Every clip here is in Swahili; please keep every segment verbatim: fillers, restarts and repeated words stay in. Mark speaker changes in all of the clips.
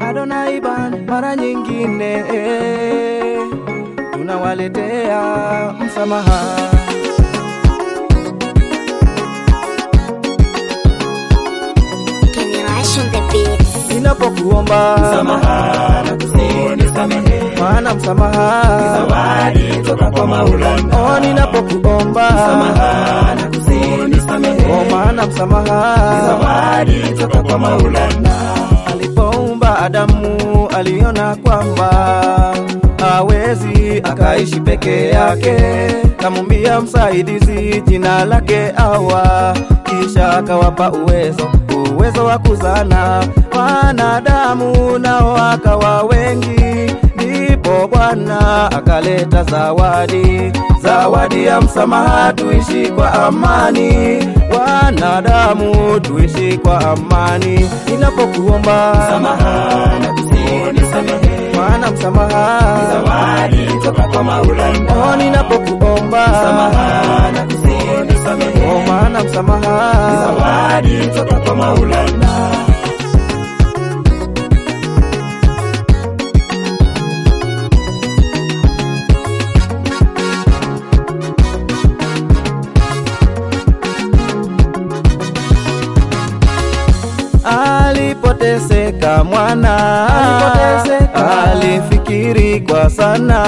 Speaker 1: Adonai Band mara nyingine eh, tunawaletea msamaha. Ninapokuomba
Speaker 2: msamaha na kusinisamehe,
Speaker 1: maana msamaha
Speaker 2: ni zawadi toka kwa Maulana.
Speaker 1: Oh, ninapokuomba
Speaker 2: msamaha na kusinisamehe,
Speaker 1: oh, maana msamaha
Speaker 2: ni zawadi toka kwa Maulana.
Speaker 1: Alipoumba Adamu aliona kwamba hawezi akaishi peke yake, kamumbia msaidizi jina lake Hawa, kisha akawapa uwezo uwezo wa kuzana wanadamu, nao wakawa wengi. Ndipo Bwana akaleta zawadi, zawadi ya msamaha, tuishi kwa amani, wanadamu tuishi kwa amani. Ninapokuomba
Speaker 2: msamaha na kusinisamehe,
Speaker 1: maana msamaha
Speaker 2: ni zawadi toka kwa Maulana.
Speaker 1: Oh, ninapokuomba
Speaker 2: msamaha na kusinisamehe,
Speaker 1: oh, maana msamaha
Speaker 2: ni zawadi toka kwa Maulana.
Speaker 1: Alipoteseka mwana, alipoteseka, alifikiri kwa sana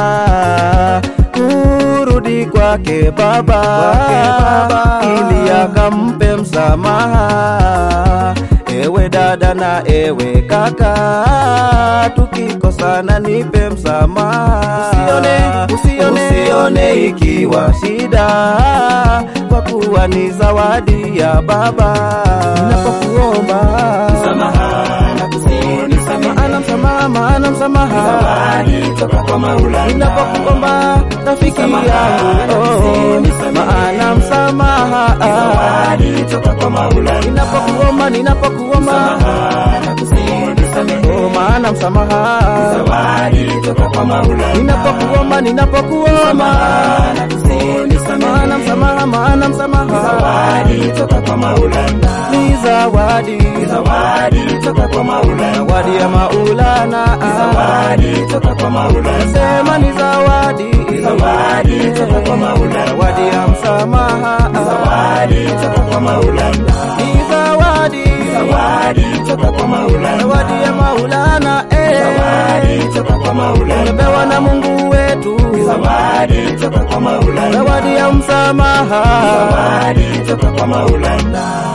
Speaker 1: kurudi kwake baba, baba, ili akampe msamaha. Ewe dada na ewe kaka, tukikosana nipe msamaha. Usione, usione, usione ikiwa shida, kwa kuwa ni zawadi ya baba. Ninapokuomba
Speaker 2: msamaha na kusinisamehe,
Speaker 1: maana msamaha, maana msamaha,
Speaker 2: zawadi toka kwa Maulana.
Speaker 1: ninapokuomba rafiki yangu, oh, maana msamaha,
Speaker 2: zawadi toka kwa Maulana.
Speaker 1: ninapokuomba, ninapokuomba
Speaker 2: msamaha na kusinisamehe,
Speaker 1: oh, maana msamaha,
Speaker 2: zawadi toka kwa Maulana.
Speaker 1: ninapokuomba, ninapokuomba
Speaker 2: na kusinisamehe,
Speaker 1: maana msamaha, maana msamaha,
Speaker 2: zawadi toka kwa Maulana.
Speaker 1: ni zawadi,
Speaker 2: zawadi toka kwa Maulana.
Speaker 1: zawadi ya Maulana,
Speaker 2: zawadi toka kwa Maulana.
Speaker 1: sema ni zawadi,
Speaker 2: zawadi toka kwa Maulana.
Speaker 1: zawadi ya msamaha,
Speaker 2: zawadi toka kwa Maulana.
Speaker 1: ni zawadi,
Speaker 2: zawadi toka kwa Maulana.
Speaker 1: zawadi ya Maulana, eh,
Speaker 2: zawadi toka kwa Maulana.
Speaker 1: tumepewa na Mungu wetu,
Speaker 2: zawadi toka kwa Maulana.
Speaker 1: zawadi ya msamaha,
Speaker 2: zawadi toka kwa Maulana.